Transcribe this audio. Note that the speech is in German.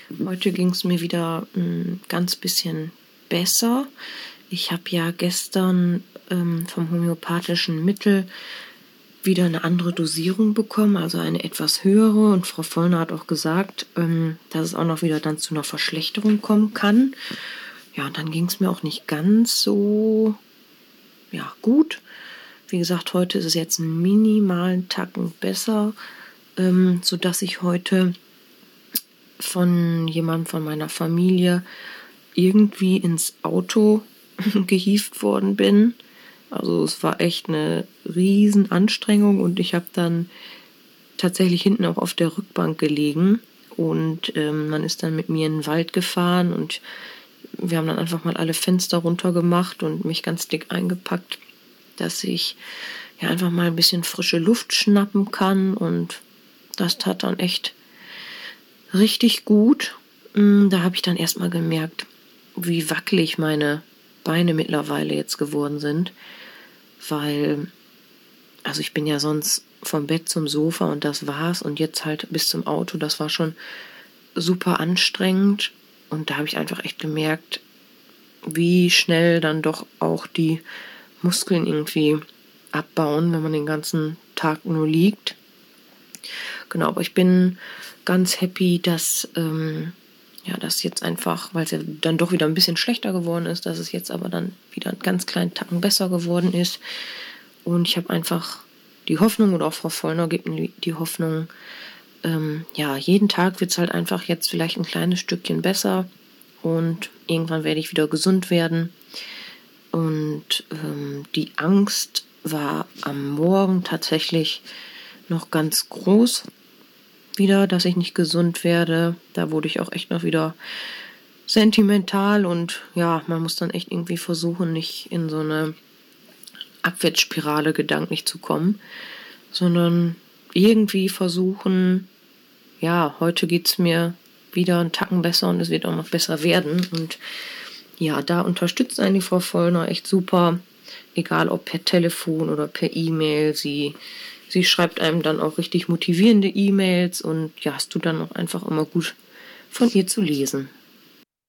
Heute ging es mir wieder ein ganz bisschen besser. Ich habe ja gestern vom homöopathischen Mittel wieder eine andere Dosierung bekommen, also eine etwas höhere. Und Frau Vollner hat auch gesagt, dass es auch noch wieder dann zu einer Verschlechterung kommen kann. Ja, und dann ging es mir auch nicht ganz so gut. Wie gesagt, heute ist es jetzt einen minimalen Tacken besser, sodass ich heute von jemandem von meiner Familie irgendwie ins Auto gehievt worden bin. Also es war echt eine riesen Anstrengung und ich habe dann tatsächlich hinten auch auf der Rückbank gelegen und man ist dann mit mir in den Wald gefahren und wir haben dann einfach mal alle Fenster runtergemacht und mich ganz dick eingepackt, dass ich ja einfach mal ein bisschen frische Luft schnappen kann, und das tat dann echt richtig gut. Da habe ich dann erstmal gemerkt, wie wackelig meine Beine mittlerweile jetzt geworden sind, weil, also ich bin ja sonst vom Bett zum Sofa und das war's, und jetzt halt bis zum Auto, das war schon super anstrengend, und da habe ich einfach echt gemerkt, wie schnell dann doch auch die Muskeln irgendwie abbauen, wenn man den ganzen Tag nur liegt. Genau, aber ich bin ganz happy, dass das jetzt einfach, weil es ja dann doch wieder ein bisschen schlechter geworden ist, dass es jetzt aber dann wieder einen ganz kleinen Tacken besser geworden ist. Und ich habe einfach die Hoffnung, oder auch Frau Vollner gibt mir die Hoffnung, jeden Tag wird es halt einfach jetzt vielleicht ein kleines Stückchen besser und irgendwann werde ich wieder gesund werden. Und die Angst war am Morgen tatsächlich noch ganz groß wieder, dass ich nicht gesund werde. Da wurde ich auch echt noch wieder sentimental, und ja, man muss dann echt irgendwie versuchen, nicht in so eine Abwärtsspirale gedanklich zu kommen, sondern irgendwie versuchen, ja, heute geht's mir wieder einen Tacken besser und es wird auch noch besser werden. Und ja, da unterstützt einen die Frau Vollner echt super, egal ob per Telefon oder per E-Mail. Sie schreibt einem dann auch richtig motivierende E-Mails, und ja, es tut dann auch einfach immer gut, von ihr zu lesen.